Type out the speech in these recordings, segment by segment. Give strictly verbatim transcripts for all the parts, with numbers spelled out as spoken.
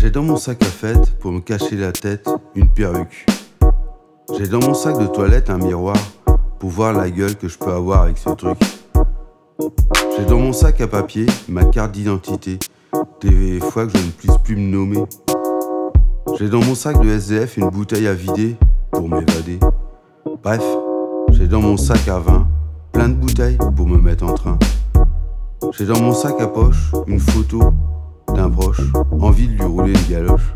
J'ai dans mon sac à fête, pour me cacher la tête, une perruque. J'ai dans mon sac de toilette un miroir, pour voir la gueule que je peux avoir avec ce truc. J'ai dans mon sac à papier ma carte d'identité, des fois que je ne puisse plus me nommer. J'ai dans mon sac de S D F une bouteille à vider, pour m'évader. Bref, j'ai dans mon sac à vin plein de bouteilles pour me mettre en train. J'ai dans mon sac à poche une photo d'un proche, envie de lui rouler une galoche.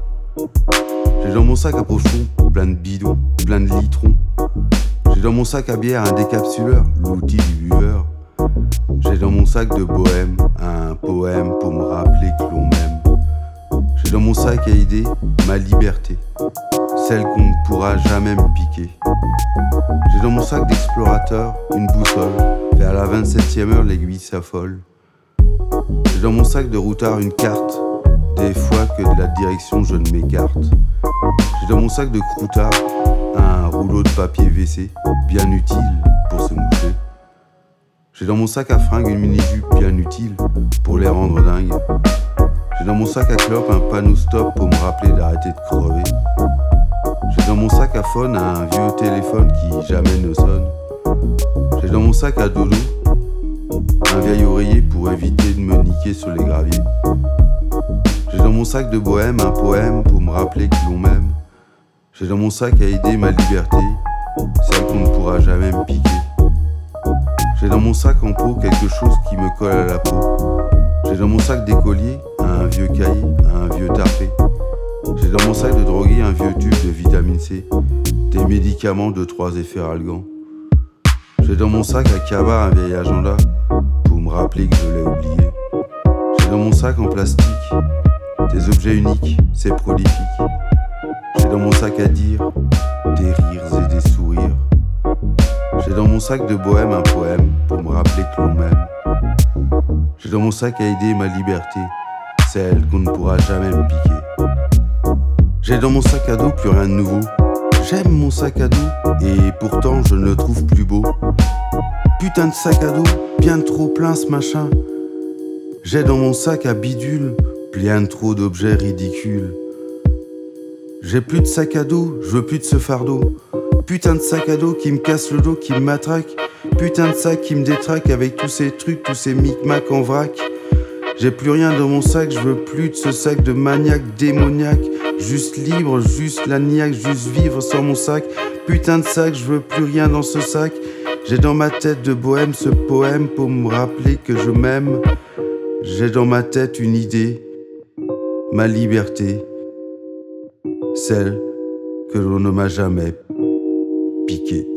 J'ai dans mon sac à pochon plein de bidons, plein de litrons. J'ai dans mon sac à bière un décapsuleur, l'outil du buveur. J'ai dans mon sac de bohème un poème pour me rappeler que l'on m'aime. J'ai dans mon sac à idées ma liberté, celle qu'on ne pourra jamais me piquer. J'ai dans mon sac d'explorateur une boussole, vers la vingt-septième heure l'aiguille s'affole. J'ai dans mon sac de routard une carte, des fois que de la direction je ne m'écarte. J'ai dans mon sac de croutard un rouleau de papier W C, bien utile pour se moucher. J'ai dans mon sac à fringues une mini-jupe bien utile pour les rendre dingues. J'ai dans mon sac à clope un panneau stop pour me rappeler d'arrêter de crever. J'ai dans mon sac à phone un vieux téléphone qui jamais ne sonne. J'ai dans mon sac à dodo un vieil oreiller pour éviter de me niquer sur les graviers. J'ai dans mon sac de bohème un poème pour me rappeler que l'on m'aime. J'ai dans mon sac à aider ma liberté, celle qu'on ne pourra jamais me piquer. J'ai dans mon sac en peau quelque chose qui me colle à la peau. J'ai dans mon sac d'écolier un vieux cahier, un vieux tarpé. J'ai dans mon sac de drogué un vieux tube de vitamine C, des médicaments de trois effets ralgants. J'ai dans mon sac à cabas un vieil agenda pour me rappeler que je l'ai oublié. J'ai dans mon sac en plastique des objets uniques, c'est prolifique. J'ai dans mon sac à dire des rires et des sourires. J'ai dans mon sac de bohème un poème pour me rappeler que l'on m'aime. J'ai dans mon sac à aider ma liberté, celle qu'on ne pourra jamais me piquer. J'ai dans mon sac à dos plus rien de nouveau. J'aime mon sac à dos et pourtant je ne le trouve plus beau. Putain de sac à dos, bien trop plein ce machin. J'ai dans mon sac à bidule bien trop d'objets ridicules. J'ai plus de sac à dos, je veux plus de ce fardeau. Putain de sac à dos qui me casse le dos, qui me matraque. Putain de sac qui me détraque avec tous ces trucs, tous ces micmacs en vrac. J'ai plus rien dans mon sac, je veux plus de ce sac de maniaque démoniaque. Juste libre, juste la niaque, juste vivre sans mon sac. Putain de sac, je veux plus rien dans ce sac. J'ai dans ma tête de bohème ce poème pour me rappeler que je m'aime. J'ai dans ma tête une idée, ma liberté, celle que l'on ne m'a jamais piquée.